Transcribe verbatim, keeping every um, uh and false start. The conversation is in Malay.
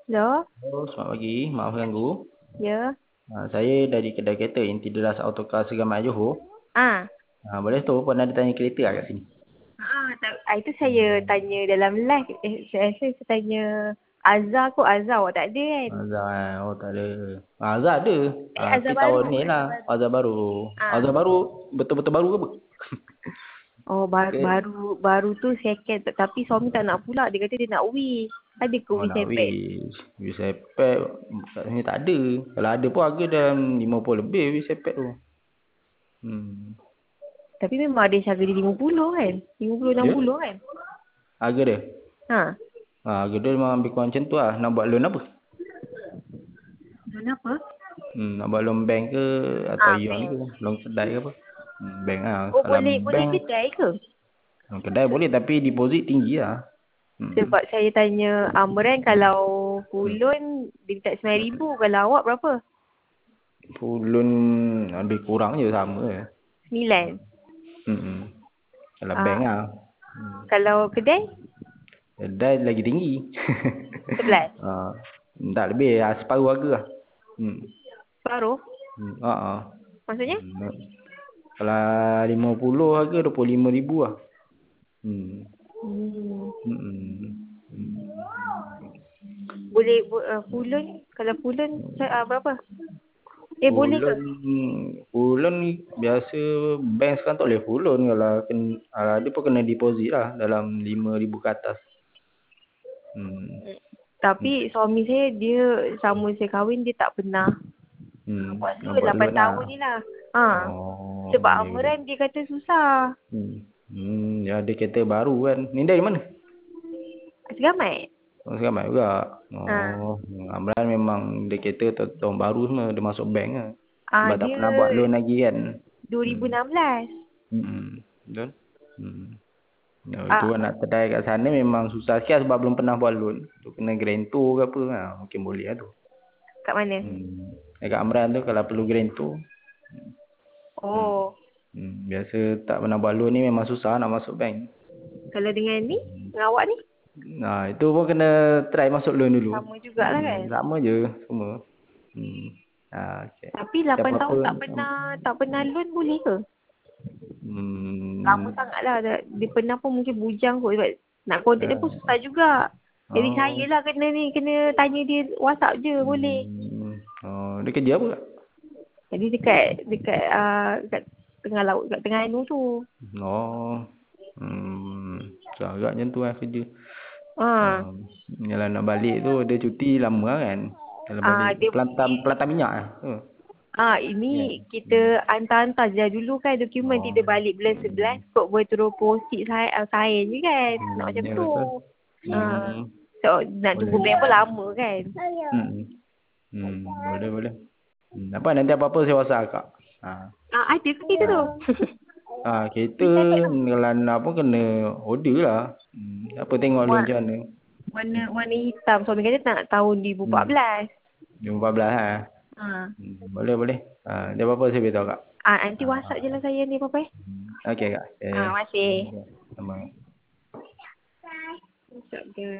Hello? Halo, selamat pagi. Maaf ganggu. Ya. Ha, saya dari kedai kereta Inti Deras Autocar Segamat Johor. Ah. Ha, boleh tahu pernah ada tanya kereta lah kat sini? Ah, tak, ah, itu saya tanya dalam live. Eh, saya rasa saya tanya Azhar kot. Azhar awak tak ada kan? Azhar eh. Oh, tak ada. Ha, Azhar ada. Ha, Eh, Azhar tapi tahun baru. ni Azhar lah. baru. Azhar baru. Ah. Azhar baru betul-betul baru ke apa? Oh, bar, Okay. baru baru tu second. Tapi suami tak nak pula. Dia kata dia nak wheel. Ada ke Oh, wheel nak sepet? wish. Wish sepet kat sini tak ada. Kalau ada pun harga dalam lima puluh lebih wish sepet tu. Hmm. Tapi memang ada harga dia lima puluh kan? lima puluh, enam Ya? puluh kan? Harga dia? Ha. Ha, harga dia memang lebih kurang macam tu lah. Nak buat loan apa? Kenapa? Hmm, nak buat loan bank ke atau Ah, yuan bank. ke? Loan kedai ke apa? Hmm, bank lah. Oh, Kalau boleh boleh bank, kedai ke? loan kedai boleh tapi deposit tinggi lah. Hmm. Sebab saya tanya Amran kalau full loan dia minta sembilan ribu. Kalau awak berapa? Full loan lebih kurang je sama je. sembilan. Hmm. hmm. Kalau Ah, bank lah. Hmm. kalau kedai? Kedai lagi tinggi. sebelas. ha. Tak lebih lah. Separuh harga lah. Hmm. Separuh? Hmm. Ha, ha. Maksudnya? Hmm. Kalau lima puluh harga dua puluh lima ribu lah. Hmm. Hmm. Hmm. Hmm. Boleh bu- uh, full loan? Kalau full loan uh, berapa? Eh Full boleh ke? loan, full loan biasa bank sekarang tak boleh full loan. Kalau kena, kalau ada pun kena deposit lah dalam lima ribu ke atas. Hmm. Tapi suami saya dia sama saya kahwin dia tak pernah Hmm. buat Nak loan buat lapan loan lah. tahun ni lah. Ha. Oh, Sebab boleh boleh. Amran dia kata susah. Hmm. Hmm. Ya ada kereta baru kan. Ni dari mana? Segamat? Oh, Selamat juga. Ha. Oh, Amran memang dia kereta tahun baru semua. Dia masuk bank lah. Ah, Sebab tak dia pernah buat loan lagi kan. Hmm. dua ribu enam belas. Hmm. Betul? Hmm. Ya, itu Ah, nak kedai kat sana memang susah sikit sebab belum pernah buat loan. Tu kena grantor ke apa ha, mungkin boleh lah tu. kat mana? Hmm. Dekat Amran tu kalau perlu grantor. Hmm. Oh. Hmm. Biasa tak pernah buat loan ni memang susah nak masuk bank. Kalau dengan ni, dengan awak ni? Nah, itu pun kena try masuk loan dulu. Sama jugalah kan? Hmm. Sama je semua. Hmm. Ha, okay. Tapi Siapa lapan apa? tahun tak pernah tak pernah loan boleh ke? Lama Hmm. sangat lah. Dia, dia pernah pun mungkin bujang kot sebab nak kontak dia pun susah juga. Jadi saya Oh. lah kena ni, kena tanya dia WhatsApp je boleh. Hmm. Oh, dia kerja apa? Jadi dekat, dekat, uh, dekat tengah laut, dekat tengah anu tu. Oh. Hmm. Agak macam tu lah kerja. Ha. Um, Yalah nak balik tu dia cuti lama lah kan. Kalau Ah, balik dia pelantam pelantam minyak lah. Tu. ah Ya. ini Hmm. kita hantar-hantar je dulu kan dokumen Oh. kita balik bulan sebelas Hmm. kod boleh turun posit saya uh, saya je kan. Nak Hmm. macam Ya tu. betul. Ha. Hmm. So nak tunggu Boleh. berapa lama kan. Hmm. Hmm. Boleh boleh. Hmm. Apa nanti apa-apa saya WhatsApp kak. Ha. Ah, ada ke kita tu? Ha. Ha, kereta Boleh cakap tu. kalau nak pun kena order lah. Hmm. Apa tengok dulu Wa- macam mana. Warna warna hitam. Suami kata nak tahun dua ribu empat Hmm. belas. Jam empat belas ha. Ha. Hmm. Boleh boleh. Ha. Dia apa-apa saya beritahu kak. Ah, nanti Ha. WhatsApp je lah saya ni apa-apa. Hmm. Okey kak. Ah, Eh. masih. Okay. Sama. WhatsApp je.